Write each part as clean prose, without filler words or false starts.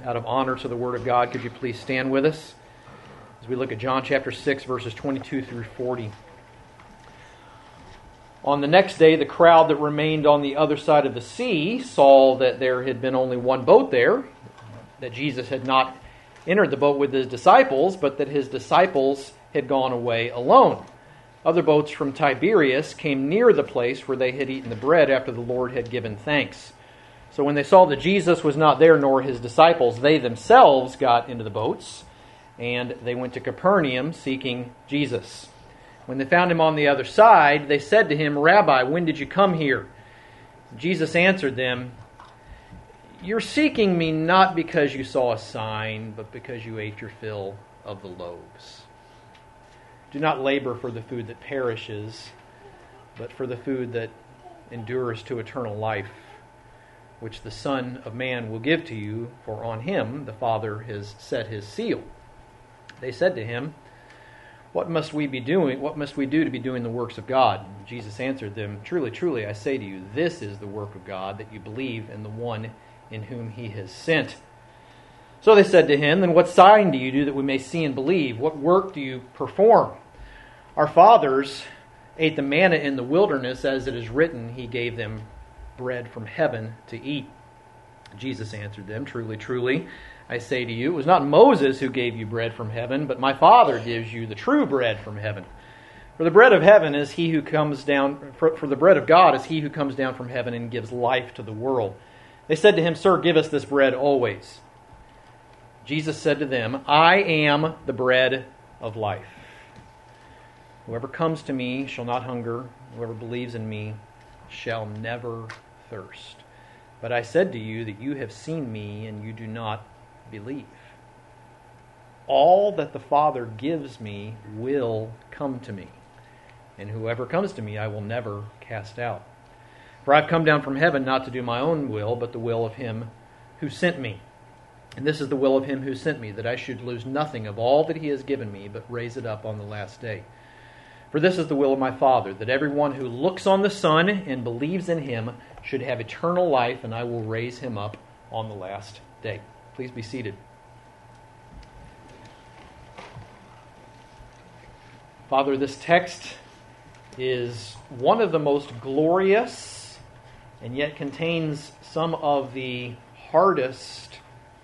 out of honor to the Word of God, could you please stand with us as we look at John chapter 6, verses 22 through 40. On the next day, the crowd that remained on the other side of the sea saw that there had been only one boat there, that Jesus had not entered the boat with his disciples, but that his disciples had gone away alone. Other boats from Tiberias came near the place where they had eaten the bread after the Lord had given thanks. So when they saw that Jesus was not there, nor his disciples, they themselves got into the boats, and they went to Capernaum seeking Jesus. When they found him on the other side, they said to him, "Rabbi, when did you come here?" Jesus answered them, "You're seeking me not because you saw a sign, but because you ate your fill of the loaves. Do not labor for the food that perishes, but for the food that endures to eternal life, which the Son of Man will give to you, for on him the Father has set his seal." They said to him, "What must we be doing? What must we do to be doing the works of God?" Jesus answered them, "Truly, truly, I say to you, this is the work of God, that you believe in the one in whom he has sent." So they said to him, "Then what sign do you do that we may see and believe? What work do you perform? Our fathers ate the manna in the wilderness, as it is written, he gave them bread from heaven to eat." Jesus answered them, "Truly, truly, I say to you, it was not Moses who gave you bread from heaven, but my Father gives you the true bread from heaven. For the bread of heaven is he who comes down, for the bread of God is he who comes down from heaven and gives life to the world." They said to him, "Sir, give us this bread always." Jesus said to them, "I am the bread of life. Whoever comes to me shall not hunger. Whoever believes in me shall never thirst. But I said to you that you have seen me and you do not believe. All that the Father gives me will come to me, and whoever comes to me I will never cast out. For I've come down from heaven not to do my own will, but the will of him who sent me. And this is the will of him who sent me, that I should lose nothing of all that he has given me, but raise it up on the last day. For this is the will of my Father, that everyone who looks on the Son and believes in him should have eternal life, and I will raise him up on the last day." Please be seated. Father, this text is one of the most glorious and yet contains some of the hardest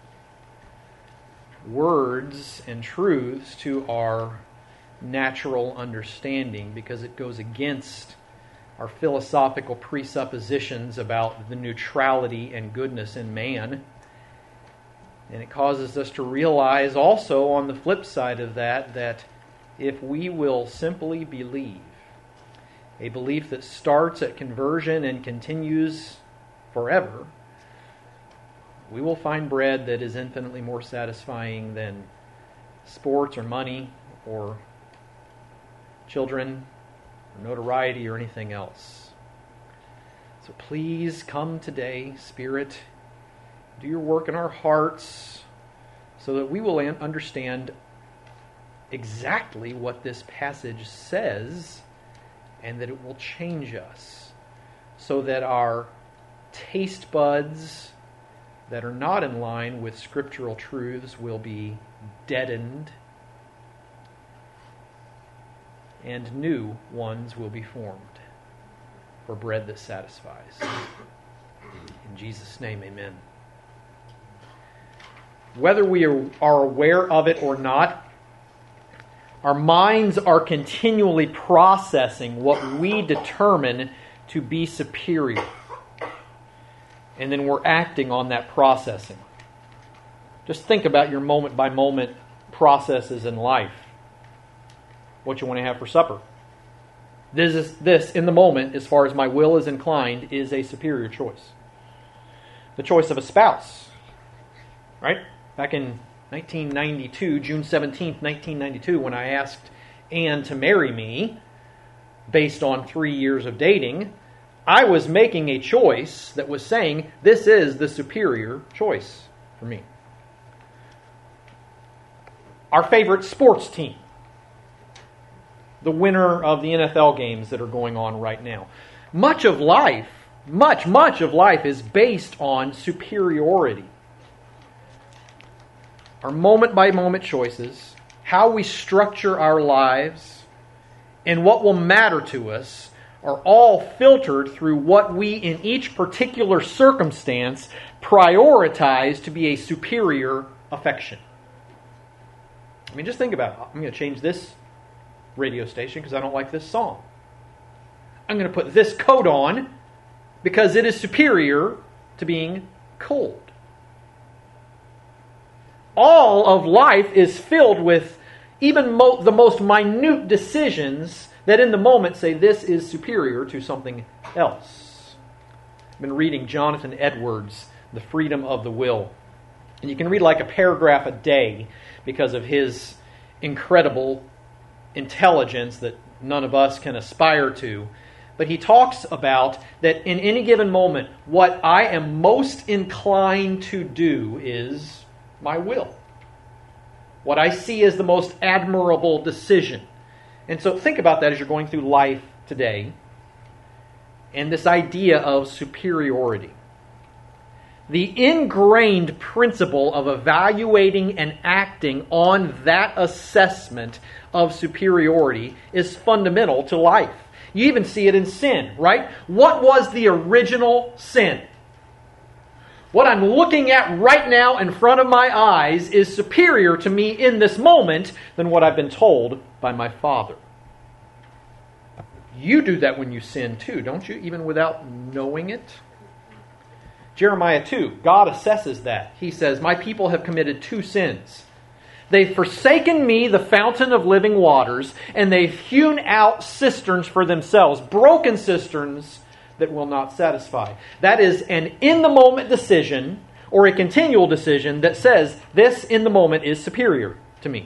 words and truths to our natural understanding, because it goes against our philosophical presuppositions about the neutrality and goodness in man. And it causes us to realize also on the flip side of that, that if we will simply believe, a belief that starts at conversion and continues forever, we will find bread that is infinitely more satisfying than sports or money or children or notoriety or anything else. So please come today, Spirit. Do your work in our hearts so that we will understand exactly what this passage says, and that it will change us so that our taste buds that are not in line with scriptural truths will be deadened and new ones will be formed for bread that satisfies. In Jesus' name, amen. Whether we are aware of it or not, our minds are continually processing what we determine to be superior. And then we're acting on that processing. Just think about your moment-by-moment processes in life. What you want to have for supper. This, in the moment, as far as my will is inclined, is a superior choice. The choice of a spouse. Right? Back in 1992, June 17th, 1992, when I asked Anne to marry me, based on 3 years of dating, I was making a choice that was saying, this is the superior choice for me. Our favorite sports team. The winner of the NFL games that are going on right now. Much of life is based on superiority. our moment-by-moment choices, how we structure our lives, and what will matter to us are all filtered through what we, in each particular circumstance, prioritize to be a superior affection. I mean, just think about it. I'm going to change this radio station because I don't like this song. I'm going to put this coat on because it is superior to being cold. All of life is filled with even the most minute decisions that in the moment say this is superior to something else. I've been reading Jonathan Edwards' The Freedom of the Will. And you can read like a paragraph a day because of his incredible intelligence that none of us can aspire to. But he talks about that in any given moment, what I am most inclined to do is my will. What I see as the most admirable decision. And so think about that as you're going through life today. And this idea of superiority. The ingrained principle of evaluating and acting on that assessment of superiority is fundamental to life. You even see it in sin, right? What was the original sin? What I'm looking at right now in front of my eyes is superior to me in this moment than what I've been told by my Father. You do that when you sin too, don't you? Even without knowing it. Jeremiah 2, God assesses that. He says, my people have committed 2 sins. They've forsaken me, the fountain of living waters, and they've hewn out cisterns for themselves, broken cisterns that will not satisfy. That is an in-the-moment decision or a continual decision that says this in the moment is superior to me.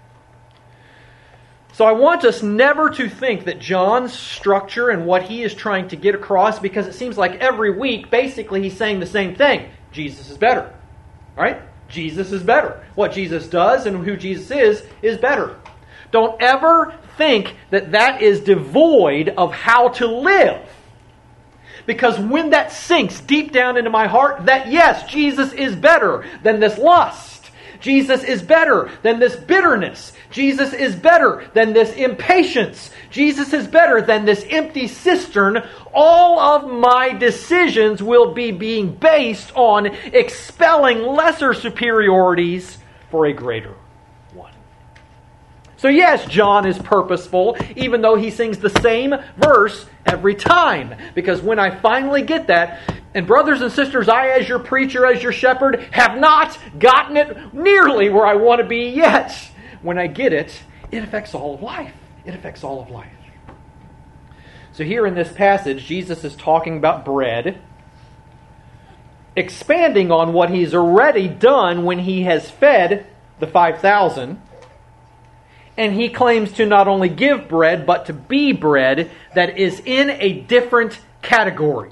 So I want us never to think that John's structure and what he is trying to get across, because it seems like every week, basically he's saying the same thing. Jesus is better. Right? Jesus is better. What Jesus does and who Jesus is better. Don't ever think that that is devoid of how to live. Because when that sinks deep down into my heart, that yes, Jesus is better than this lust. Jesus is better than this bitterness. Jesus is better than this impatience. Jesus is better than this empty cistern. All of my decisions will be being based on expelling lesser superiorities for a greater one. So yes, John is purposeful, even though he sings the same verse every time. Because when I finally get that, and brothers and sisters, I as your preacher, as your shepherd, have not gotten it nearly where I want to be yet. When I get it, it affects all of life. It affects all of life. So here in this passage, Jesus is talking about bread, expanding on what he's already done when he has fed the 5,000. And he claims to not only give bread, but to be bread that is in a different category.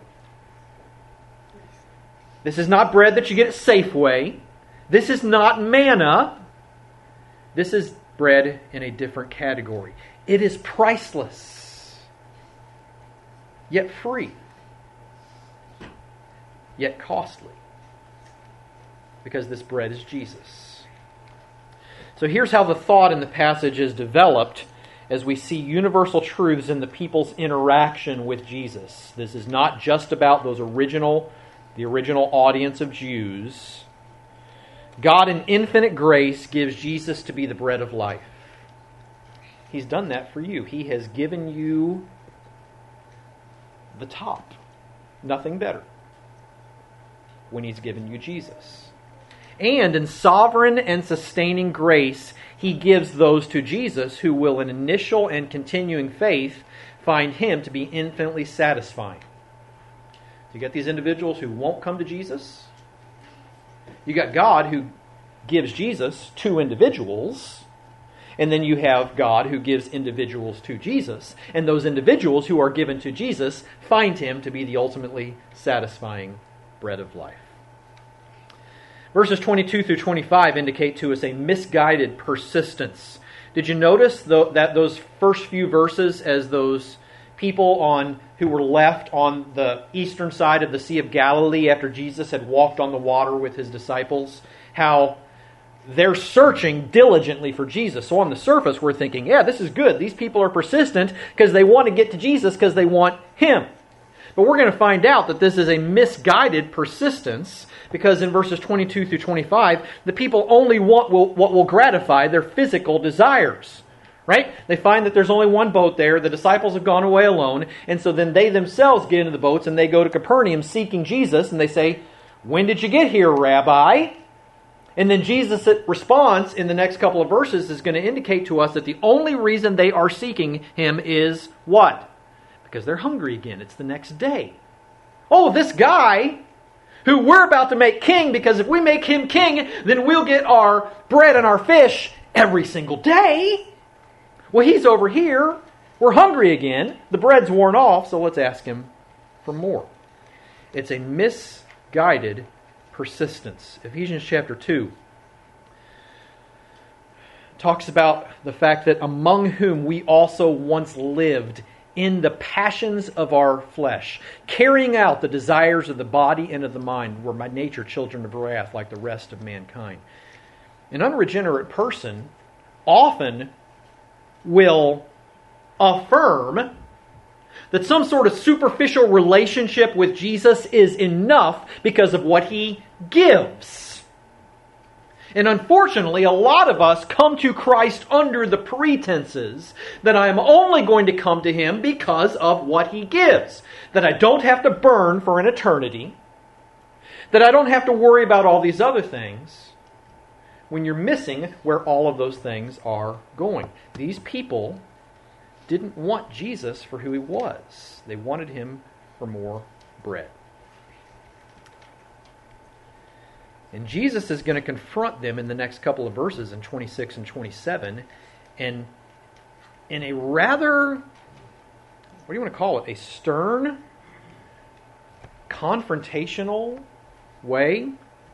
This is not bread that you get at Safeway. This is not manna. This is bread in a different category. It is priceless, yet free, yet costly, because this bread is Jesus. So here's how the thought in the passage is developed as we see universal truths in the people's interaction with Jesus. This is not just about the original audience of Jews. God in infinite grace gives Jesus to be the bread of life. He's done that for you. He has given you the top. Nothing better. When He's given you Jesus. And in sovereign and sustaining grace, He gives those to Jesus who will in initial and continuing faith find Him to be infinitely satisfying. You got these individuals who won't come to Jesus. You got God who gives Jesus to individuals. And then you have God who gives individuals to Jesus. And those individuals who are given to Jesus find Him to be the ultimately satisfying bread of life. Verses 22 through 25 indicate to us a misguided persistence. Did you notice that those first few verses, as those people who were left on the eastern side of the Sea of Galilee after Jesus had walked on the water with His disciples, how they're searching diligently for Jesus. So on the surface, we're thinking, yeah, this is good. These people are persistent because they want to get to Jesus because they want Him. But we're going to find out that this is a misguided persistence, because in verses 22 through 25, the people only want what will gratify their physical desires. Right? They find that there's only one boat there. The disciples have gone away alone. And so then they themselves get into the boats and they go to Capernaum seeking Jesus. And they say, "When did you get here, Rabbi?" And then Jesus' response in the next couple of verses is going to indicate to us that the only reason they are seeking Him is what? Because they're hungry again. It's the next day. Oh, this guy who we're about to make king, because if we make him king, then we'll get our bread and our fish every single day. Well, he's over here. We're hungry again. The bread's worn off, so let's ask him for more. It's a misguided persistence. Ephesians chapter 2 talks about the fact that among whom we also once lived in the passions of our flesh, carrying out the desires of the body and of the mind, were by nature children of wrath like the rest of mankind. An unregenerate person often will affirm that some sort of superficial relationship with Jesus is enough because of what He gives. And unfortunately, a lot of us come to Christ under the pretenses that I am only going to come to Him because of what He gives. That I don't have to burn for an eternity. That I don't have to worry about all these other things. When you're missing where all of those things are going. These people didn't want Jesus for who He was. They wanted Him for more bread. And Jesus is going to confront them in the next couple of verses in 26 and 27. And in a rather, what do you want to call it? A stern, confrontational way,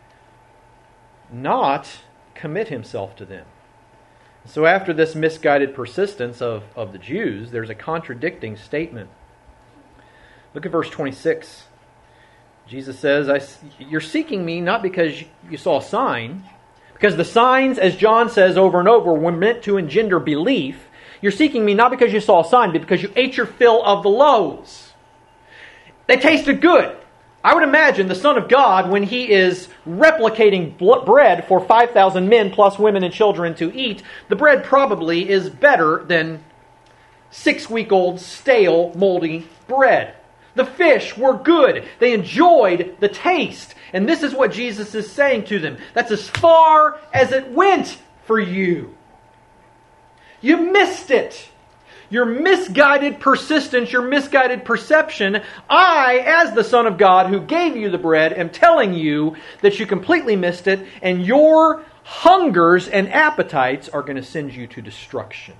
not commit Himself to them. So after this misguided persistence of the Jews, there's a contradicting statement. Look at verse 26. Jesus says, "You're seeking me not because you saw a sign, because the signs, as John says over and over, were meant to engender belief. You're seeking me not because you saw a sign, but because you ate your fill of the loaves. They tasted good." I would imagine the Son of God, when He is replicating bread for 5,000 men plus women and children to eat, the bread probably is better than 6-week-old stale, moldy bread. The fish were good. They enjoyed the taste. And this is what Jesus is saying to them. That's as far as it went for you. You missed it. Your misguided persistence, your misguided perception, I, as the Son of God who gave you the bread, am telling you that you completely missed it, and your hungers and appetites are going to send you to destruction.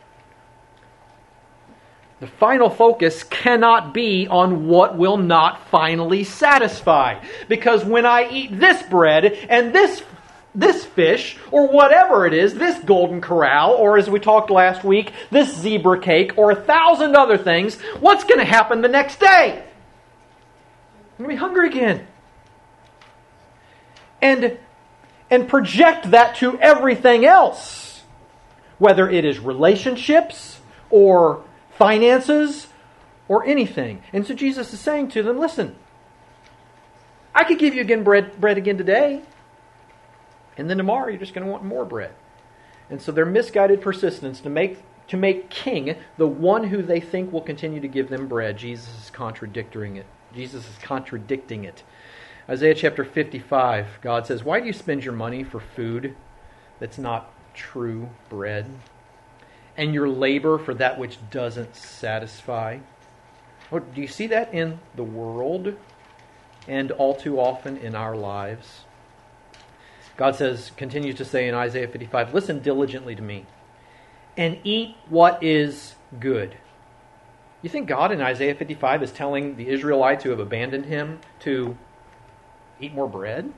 The final focus cannot be on what will not finally satisfy. Because when I eat this bread and this fish, or whatever it is, this golden corral, or as we talked last week, this zebra cake, or 1,000 other things, what's going to happen the next day? I'm going to be hungry again. And project that to everything else. Whether it is relationships, or finances, or anything. And so Jesus is saying to them, listen, I could give you again bread again today. And then tomorrow you're just going to want more bread. And so their misguided persistence to make king the one who they think will continue to give them bread, Jesus is contradicting it. Isaiah chapter 55, God says, "Why do you spend your money for food that's not true bread? And your labor for that which doesn't satisfy?" Oh, do you see that in the world and all too often in our lives? God continues to say in Isaiah 55, "Listen diligently to me and eat what is good." You think God in Isaiah 55 is telling the Israelites who have abandoned Him to eat more bread?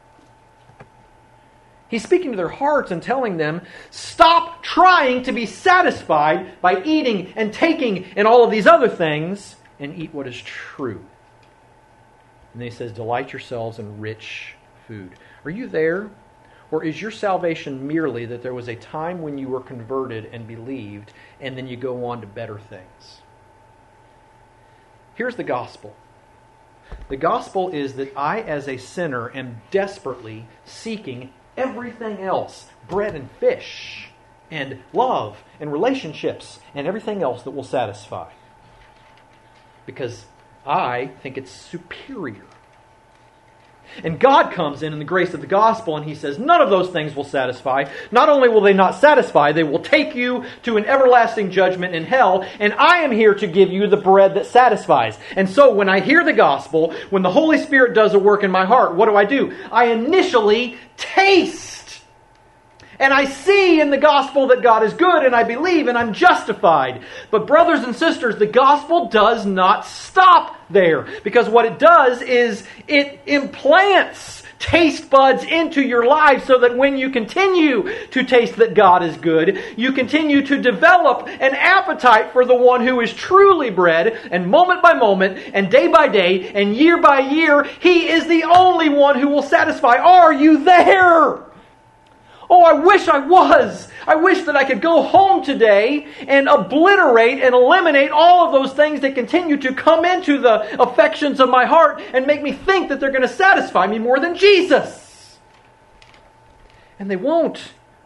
He's speaking to their hearts and telling them, stop trying to be satisfied by eating and taking and all of these other things, and eat what is true. And then He says, delight yourselves in rich food. Are you there Or is your salvation merely that there was a time when you were converted and believed, and then you go on to better things? Here's the gospel. The gospel is that I, as a sinner, am desperately seeking everything else, bread and fish, and love, and relationships, and everything else that will satisfy. Because I think it's superior. And God comes in the grace of the gospel and He says, none of those things will satisfy. Not only will they not satisfy, they will take you to an everlasting judgment in hell. And I am here to give you the bread that satisfies. And so when I hear the gospel, when the Holy Spirit does a work in my heart, what do? I initially taste. And I see in the gospel that God is good, and I believe, and I'm justified. But brothers and sisters, the gospel does not stop there. Because what it does is it implants taste buds into your life so that when you continue to taste that God is good, you continue to develop an appetite for the one who is truly bread, and moment by moment, and day by day, and year by year, He is the only one who will satisfy. Are you there? Oh, I wish I was. I wish that I could go home today and obliterate and eliminate all of those things that continue to come into the affections of my heart and make me think that they're going to satisfy me more than Jesus. And they won't.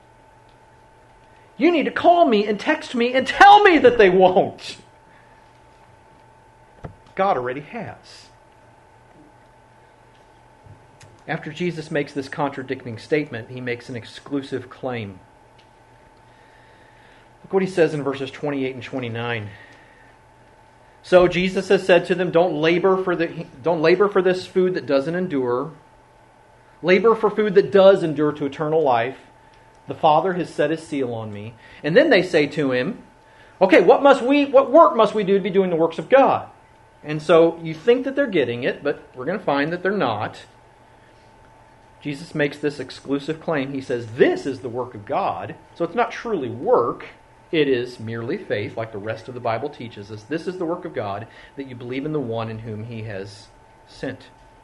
You need to call me and text me and tell me that they won't. God already has. After Jesus makes this contradicting statement, He makes an exclusive claim. Look what He says in verses 28 and 29. So Jesus has said to them, don't labor for this food that doesn't endure. Labor for food that does endure to eternal life. The Father has set His seal on me. And then they say to Him, okay, what work must we do to be doing the works of God? And so you think that they're getting it, but we're going to find that they're not. Jesus makes this exclusive claim. He says, this is the work of God. So it's not truly work. It is merely faith, like the rest of the Bible teaches us. This is the work of God, that you believe in the one in whom He has sent.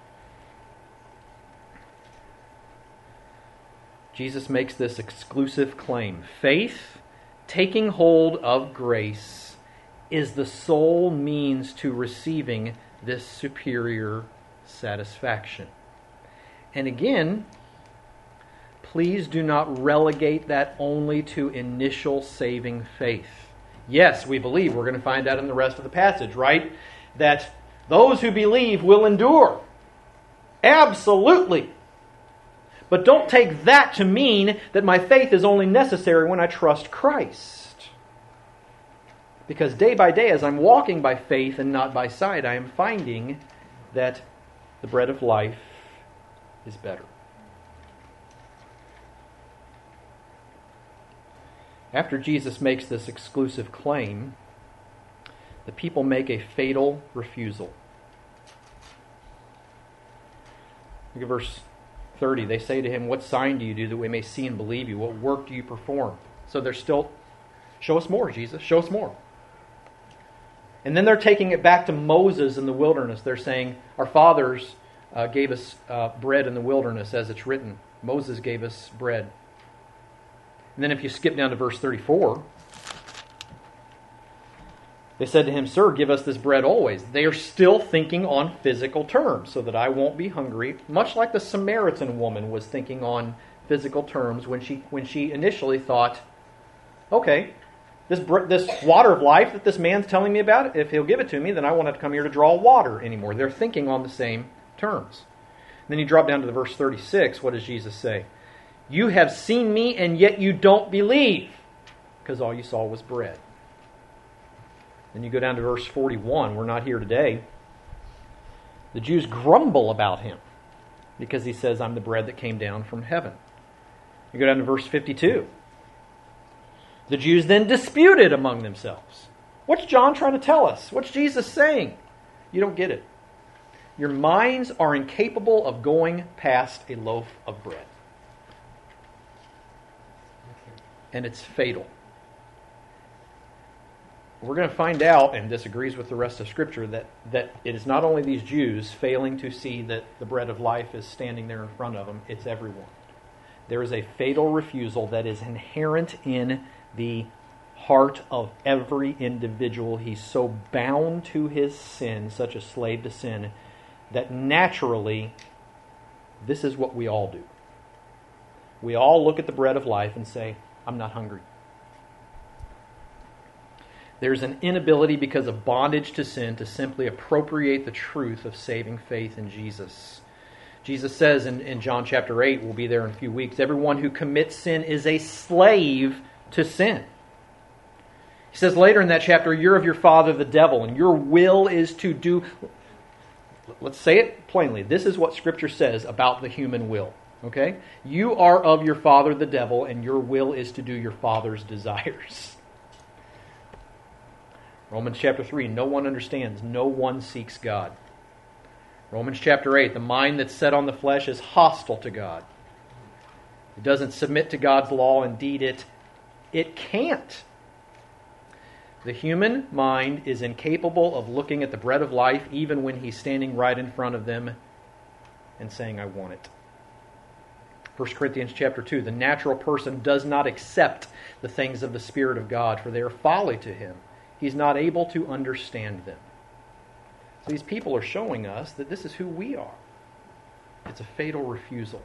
Jesus makes this exclusive claim. Faith, taking hold of grace, is the sole means to receiving this superior satisfaction. And again, please do not relegate that only to initial saving faith. Yes, we believe. We're going to find out in the rest of the passage, right? That those who believe will endure. Absolutely. But don't take that to mean that my faith is only necessary when I trust Christ. Because day by day, as I'm walking by faith and not by sight, I am finding that the bread of life is better. After Jesus makes this exclusive claim, the people make a fatal refusal. Look at verse 30. They say to Him, what sign do you do that we may see and believe you? What work do you perform? So they're still, show us more, Jesus, show us more. And then they're taking it back to Moses in the wilderness. They're saying, our fathers gave us bread in the wilderness, as it's written. Moses gave us bread. And then if you skip down to verse 34, they said to Him, sir, give us this bread always. They are still thinking on physical terms, so that I won't be hungry, much like the Samaritan woman was thinking on physical terms when she initially thought, okay, this water of life that this man's telling me about, if he'll give it to me, then I won't have to come here to draw water anymore. They're thinking on the same terms. And then you drop down to the verse 36. What does Jesus say? You have seen me, and yet you don't believe, because all you saw was bread. Then you go down to verse 41. We're not here today. The Jews grumble about Him because He says, I'm the bread that came down from heaven. You go down to verse 52. The Jews then disputed among themselves. What's John trying to tell us? What's Jesus saying? You don't get it. Your minds are incapable of going past a loaf of bread. And it's fatal. We're going to find out, and this agrees with the rest of Scripture, that it is not only these Jews failing to see that the bread of life is standing there in front of them, it's everyone. There is a fatal refusal that is inherent in the heart of every individual. He's so bound to his sin, such a slave to sin, that naturally, this is what we all do. We all look at the bread of life and say, I'm not hungry. There's an inability because of bondage to sin to simply appropriate the truth of saving faith in Jesus. Jesus says in John chapter 8, we'll be there in a few weeks, everyone who commits sin is a slave to sin. He says later in that chapter, you're of your father the devil, and your will is to do... Let's say it plainly. This is what Scripture says about the human will. Okay? You are of your father the devil, and your will is to do your father's desires. Romans chapter 3, no one understands, no one seeks God. Romans chapter 8, the mind that's set on the flesh is hostile to God. It doesn't submit to God's law. Indeed, it can't. The human mind is incapable of looking at the bread of life even when he's standing right in front of them and saying, I want it. 1 Corinthians chapter 2, the natural person does not accept the things of the Spirit of God, for they are folly to him. He's not able to understand them. So these people are showing us that this is who we are. It's a fatal refusal.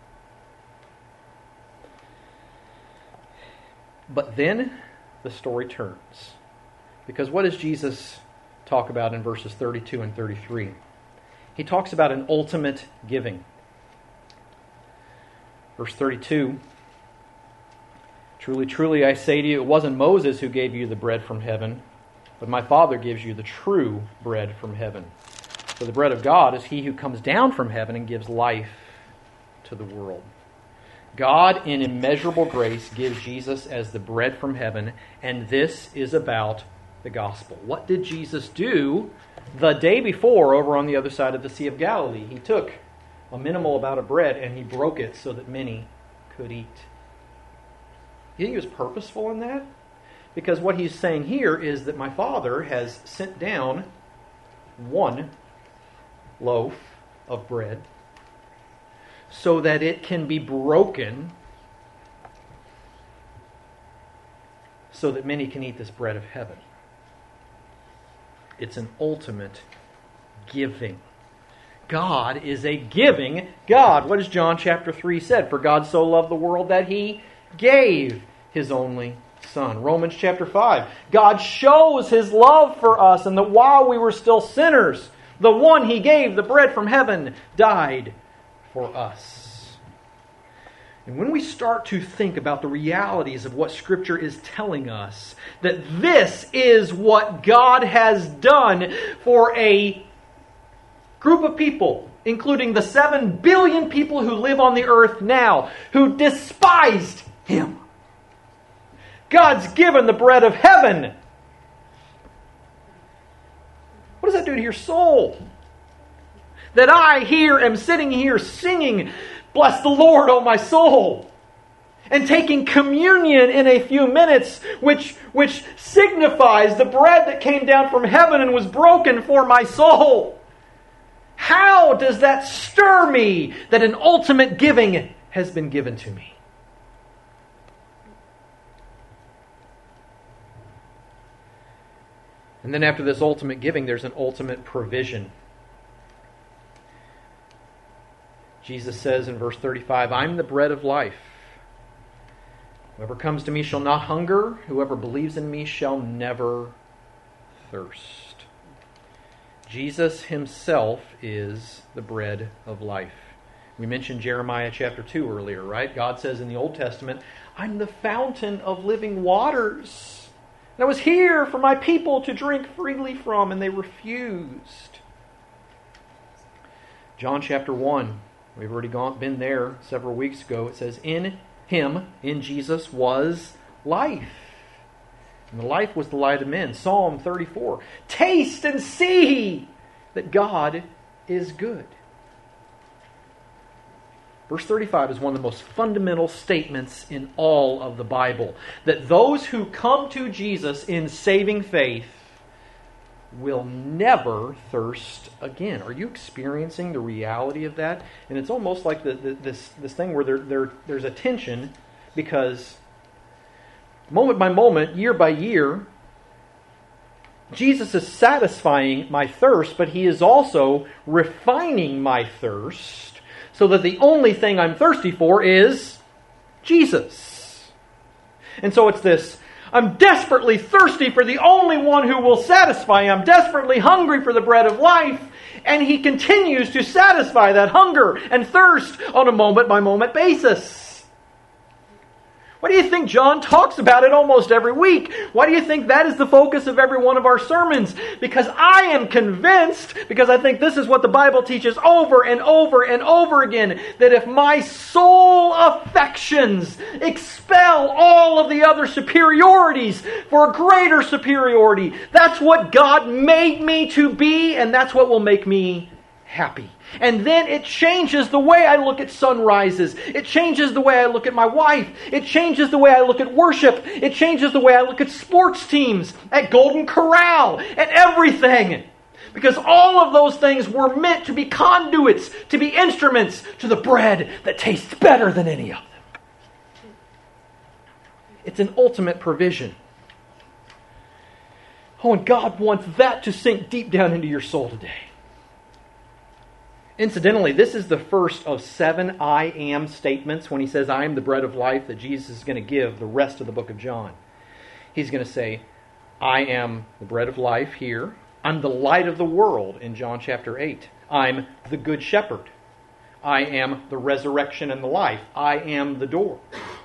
But then the story turns. Because what does Jesus talk about in verses 32 and 33? He talks about an ultimate giving. Verse 32, truly, truly, I say to you, it wasn't Moses who gave you the bread from heaven, but my Father gives you the true bread from heaven. For the bread of God is he who comes down from heaven and gives life to the world. God, in immeasurable grace, gives Jesus as the bread from heaven, and this is about the gospel. What did Jesus do the day before over on the other side of the Sea of Galilee? He took a minimal amount of bread and he broke it so that many could eat. You think he was purposeful in that? Because what he's saying here is that my Father has sent down one loaf of bread so that it can be broken so that many can eat this bread of heaven. It's an ultimate giving. God is a giving God. What does John chapter 3 said? For God so loved the world that he gave his only Son. Romans chapter 5. God shows his love for us, and that while we were still sinners, the one he gave, the bread from heaven, died for us. And when we start to think about the realities of what Scripture is telling us, that this is what God has done for a group of people, including the 7 billion people who live on the earth now, who despised him. God's given the bread of heaven. What does that do to your soul? That I here am sitting here singing, bless the Lord, O my soul, and taking communion in a few minutes, which signifies the bread that came down from heaven and was broken for my soul. How does that stir me that an ultimate giving has been given to me? And then after this ultimate giving, there's an ultimate provision. Jesus says in verse 35, I'm the bread of life. Whoever comes to me shall not hunger. Whoever believes in me shall never thirst. Jesus himself is the bread of life. We mentioned Jeremiah chapter 2 earlier, right? God says in the Old Testament, I'm the fountain of living waters. And I was here for my people to drink freely from, and they refused. John chapter 1, we've already been there several weeks ago. It says, in him, in Jesus, was life. And the life was the light of men. Psalm 34, taste and see that God is good. Verse 35 is one of the most fundamental statements in all of the Bible. That those who come to Jesus in saving faith will never thirst again. Are you experiencing the reality of that? And it's almost like this thing where there's a tension, because moment by moment, year by year, Jesus is satisfying my thirst, but He is also refining my thirst so that the only thing I'm thirsty for is Jesus. And so it's this, I'm desperately thirsty for the only one who will satisfy. I'm desperately hungry for the bread of life. And He continues to satisfy that hunger and thirst on a moment-by-moment basis. Why do you think John talks about it almost every week? Why do you think that is the focus of every one of our sermons? Because I am convinced, because I think this is what the Bible teaches over and over and over again, that if my soul affections expel all of the other superiorities for a greater superiority, that's what God made me to be, and that's what will make me happy. And then it changes the way I look at sunrises. It changes the way I look at my wife. It changes the way I look at worship. It changes the way I look at sports teams, at Golden Corral, at everything. Because all of those things were meant to be conduits, to be instruments to the bread that tastes better than any of them. It's an ultimate provision. Oh, and God wants that to sink deep down into your soul today. Incidentally, this is the first of 7 I am statements when He says, I am the bread of life, that Jesus is going to give the rest of the book of John. He's going to say, I am the bread of life here. I'm the light of the world in John chapter 8. I'm the good shepherd. I am the resurrection and the life. I am the door.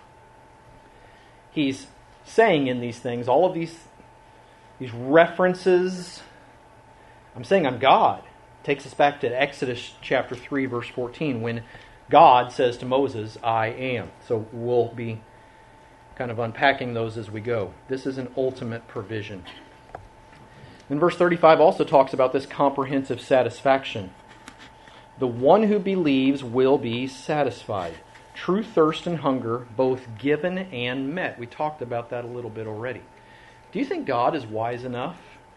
He's saying in these things, all of these references, I'm saying I'm God. Takes us back to Exodus chapter 3, verse 14, when God says to Moses, I am. So we'll be kind of unpacking those as we go. This is an ultimate provision. And verse 35 also talks about this comprehensive satisfaction. The one who believes will be satisfied. True thirst and hunger, both given and met. We talked about that a little bit already. Do you think God is wise enough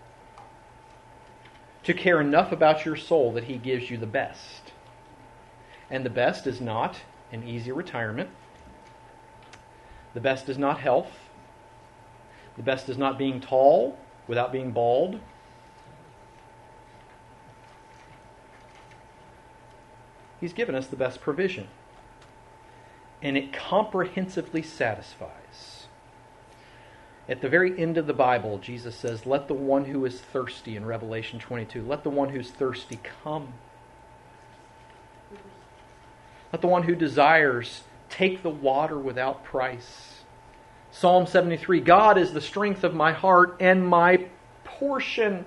to care enough about your soul that He gives you the best? And the best is not an easy retirement. The best is not health. The best is not being tall without being bald. He's given us the best provision. And it comprehensively satisfies. At the very end of the Bible, Jesus says, let the one who is thirsty, in Revelation 22, let the one who's thirsty come. Let the one who desires take the water without price. Psalm 73, God is the strength of my heart and my portion.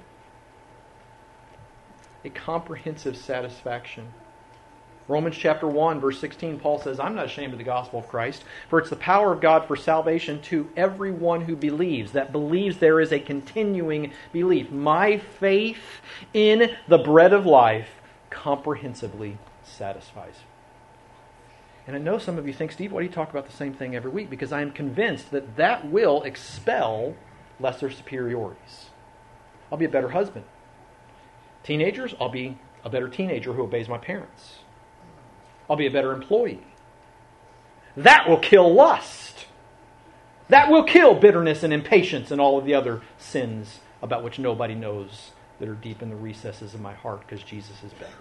A comprehensive satisfaction. Romans chapter 1, verse 16, Paul says, I'm not ashamed of the gospel of Christ, for it's the power of God for salvation to everyone who believes. That believes there is a continuing belief. My faith in the bread of life comprehensively satisfies. And I know some of you think, Steve, why do you talk about the same thing every week? Because I am convinced that that will expel lesser superiorities. I'll be a better husband. Teenagers, I'll be a better teenager who obeys my parents. I'll be a better employee. That will kill lust. That will kill bitterness and impatience and all of the other sins about which nobody knows that are deep in the recesses of my heart, because Jesus is better.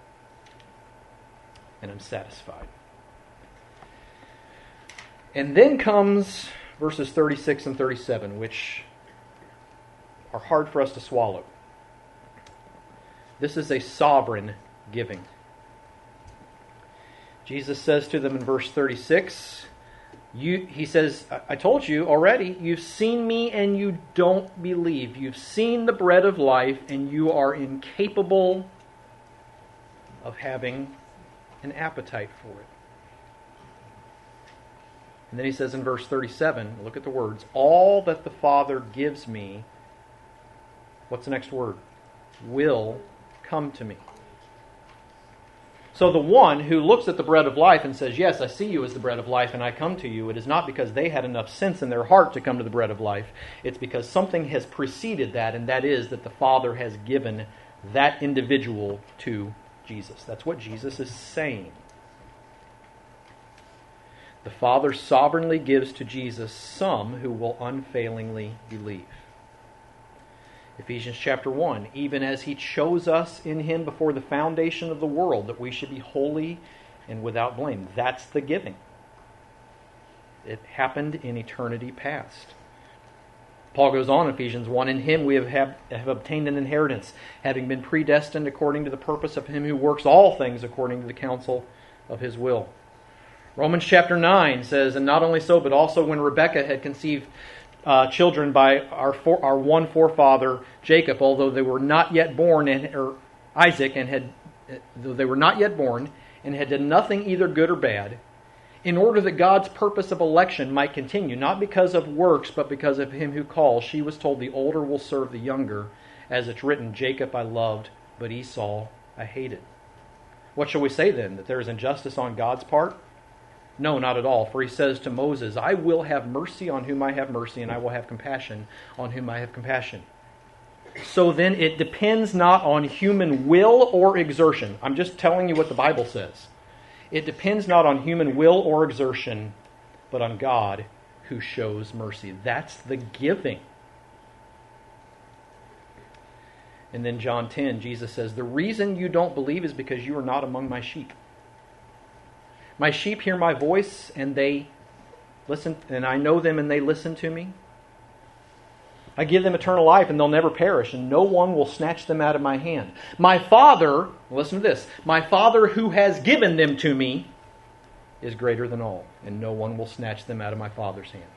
And I'm satisfied. And then comes verses 36 and 37, which are hard for us to swallow. This is a sovereign giving. Jesus says to them in verse 36, He says, I told you already, you've seen me and you don't believe. You've seen the bread of life and you are incapable of having an appetite for it. And then He says in verse 37, look at the words, all that the Father gives me, what's the next word? Will come to me. So the one who looks at the bread of life and says, yes, I see you as the bread of life and I come to you, it is not because they had enough sense in their heart to come to the bread of life. It's because something has preceded that, and that is that the Father has given that individual to Jesus. That's what Jesus is saying. The Father sovereignly gives to Jesus some who will unfailingly believe. Ephesians chapter 1, even as He chose us in Him before the foundation of the world, that we should be holy and without blame. That's the giving. It happened in eternity past. Paul goes on in Ephesians 1, in Him we have obtained an inheritance, having been predestined according to the purpose of Him who works all things according to the counsel of His will. Romans chapter 9 says, and not only so, but also when Rebekah had conceived children by our one forefather Jacob, although they were not yet born, or Isaac, though they were not yet born, and had done nothing either good or bad, in order that God's purpose of election might continue, not because of works, but because of Him who calls, she was told, the older will serve the younger, as it's written, Jacob I loved, but Esau I hated. What shall we say then? That there is injustice on God's part? No, not at all. For He says to Moses, I will have mercy on whom I have mercy, and I will have compassion on whom I have compassion. So then it depends not on human will or exertion. I'm just telling you what the Bible says. It depends not on human will or exertion, but on God who shows mercy. That's the giving. And then John 10, Jesus says, the reason you don't believe is because you are not among my sheep. My sheep hear my voice, and they listen, and I know them, and they listen to me. I give them eternal life, and they'll never perish, and no one will snatch them out of my hand. My Father, listen to this, my Father who has given them to me is greater than all, and no one will snatch them out of my Father's hand.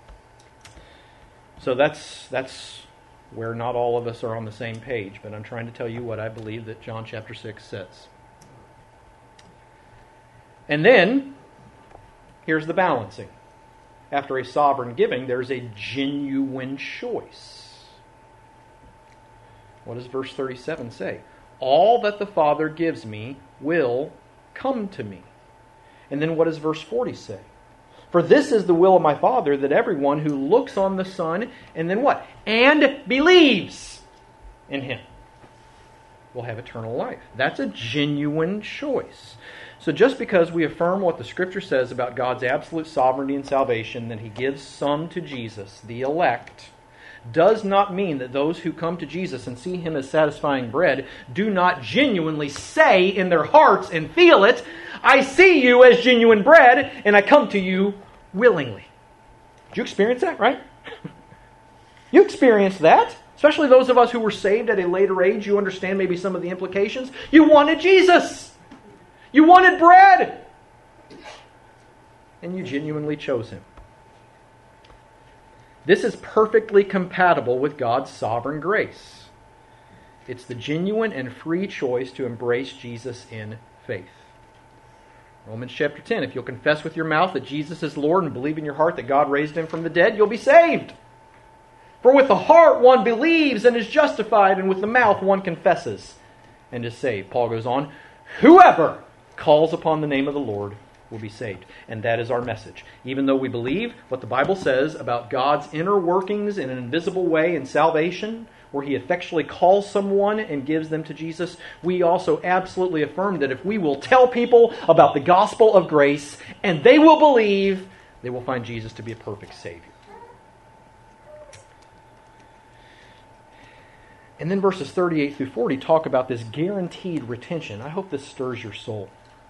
So that's where not all of us are on the same page, but I'm trying to tell you what I believe that John chapter 6 says. And then, here's the balancing. After a sovereign giving, there's a genuine choice. What does verse 37 say? All that the Father gives me will come to me. And then what does verse 40 say? For this is the will of my Father, that everyone who looks on the Son, and then what? And believes in Him will have eternal life. That's a genuine choice. So just because we affirm what the Scripture says about God's absolute sovereignty and salvation, that He gives some to Jesus, the elect, does not mean that those who come to Jesus and see Him as satisfying bread do not genuinely say in their hearts and feel it, I see you as genuine bread, and I come to you willingly. Did you experience that, right? You experienced that. Especially those of us who were saved at a later age, you understand maybe some of the implications. You wanted Jesus. You wanted bread. And you genuinely chose Him. This is perfectly compatible with God's sovereign grace. It's the genuine and free choice to embrace Jesus in faith. Romans chapter 10, if you'll confess with your mouth that Jesus is Lord and believe in your heart that God raised Him from the dead, you'll be saved. For with the heart one believes and is justified, and with the mouth one confesses and is saved. Paul goes on, whoever calls upon the name of the Lord will be saved. And that is our message. Even though we believe what the Bible says about God's inner workings in an invisible way in salvation, where He effectually calls someone and gives them to Jesus, we also absolutely affirm that if we will tell people about the gospel of grace and they will believe, they will find Jesus to be a perfect Savior. And then verses 38 through 40 talk about this guaranteed retention. I hope this stirs your soul.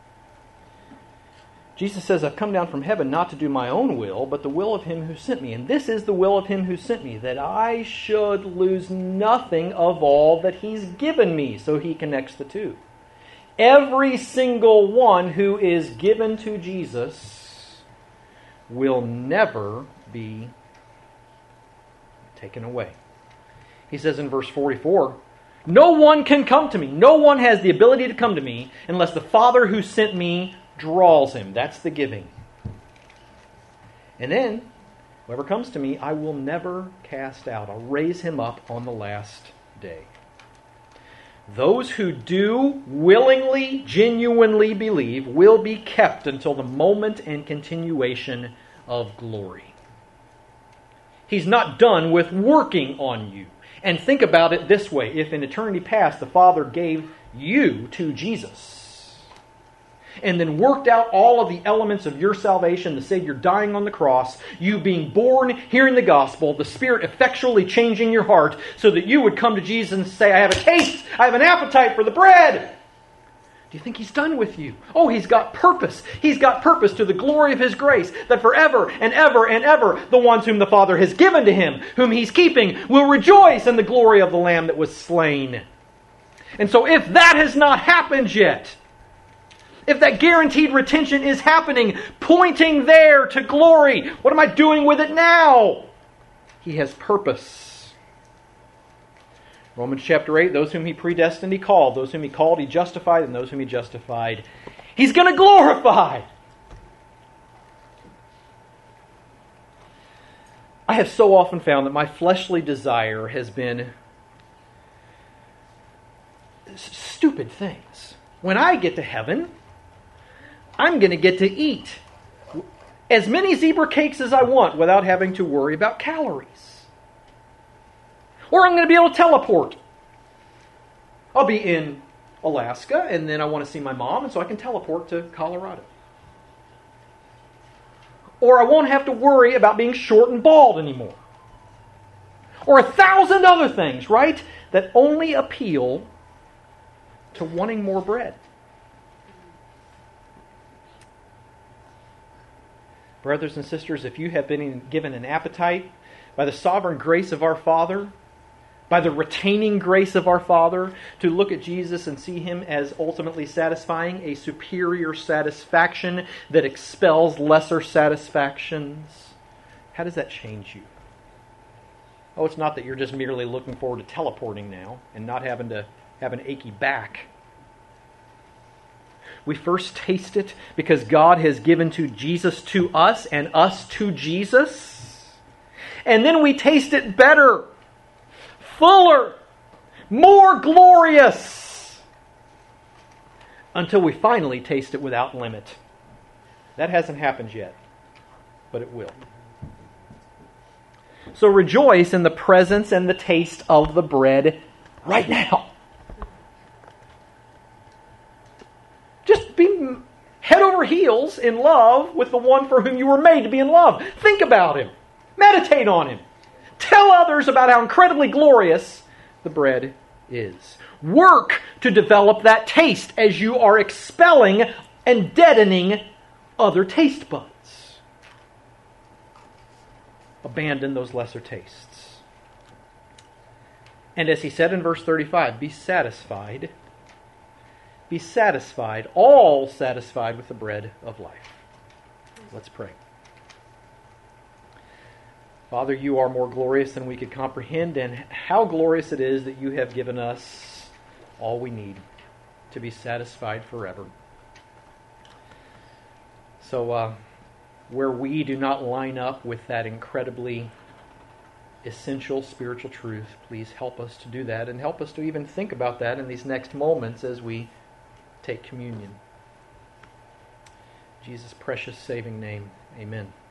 Jesus says, I've come down from heaven not to do my own will, but the will of Him who sent me. And this is the will of Him who sent me, that I should lose nothing of all that He's given me. So He connects the two. Every single one who is given to Jesus will never be taken away. He says in verse 44, no one can come to me. No one has the ability to come to me unless the Father who sent me draws him. That's the giving. And then, whoever comes to me, I will never cast out. I'll raise him up on the last day. Those who do willingly, genuinely believe will be kept until the moment and continuation of glory. He's not done with working on you. And think about it this way. If in eternity past the Father gave you to Jesus and then worked out all of the elements of your salvation, the Savior dying on the cross, you being born, hearing the gospel, the Spirit effectually changing your heart so that you would come to Jesus and say, I have a taste, I have an appetite for the bread. Do you think He's done with you? Oh, He's got purpose. He's got purpose to the glory of His grace, that forever and ever and ever the ones whom the Father has given to Him, whom He's keeping, will rejoice in the glory of the Lamb that was slain. And so if that has not happened yet, if that guaranteed retention is happening, pointing there to glory, what am I doing with it now? He has purpose. Romans chapter 8, those whom He predestined, He called. Those whom He called, He justified. And those whom He justified, He's going to glorify. I have so often found that my fleshly desire has been stupid things. When I get to heaven, I'm going to get to eat as many zebra cakes as I want without having to worry about calories. Or I'm going to be able to teleport. I'll be in Alaska, and then I want to see my mom, and so I can teleport to Colorado. Or I won't have to worry about being short and bald anymore. Or 1,000 other things, right? That only appeal to wanting more bread. Brothers and sisters, if you have been given an appetite by the sovereign grace of our Father, by the retaining grace of our Father, to look at Jesus and see Him as ultimately satisfying a superior satisfaction that expels lesser satisfactions, how does that change you? Oh, it's not that you're just merely looking forward to teleporting now and not having to have an achy back. We first taste it because God has given to Jesus to us and us to Jesus. And then we taste it better, fuller, more glorious, until we finally taste it without limit. That hasn't happened yet, but it will. So rejoice in the presence and the taste of the bread right now. Just be head over heels in love with the one for whom you were made to be in love. Think about Him. Meditate on Him. Tell others about how incredibly glorious the bread is. Work to develop that taste as you are expelling and deadening other taste buds. Abandon those lesser tastes. And as He said in verse 35, be satisfied. Be satisfied, all satisfied with the bread of life. Let's pray. Father, You are more glorious than we could comprehend, and how glorious it is that You have given us all we need to be satisfied forever. So, where we do not line up with that incredibly essential spiritual truth, please help us to do that, and help us to even think about that in these next moments as we take communion. In Jesus' precious saving name, amen.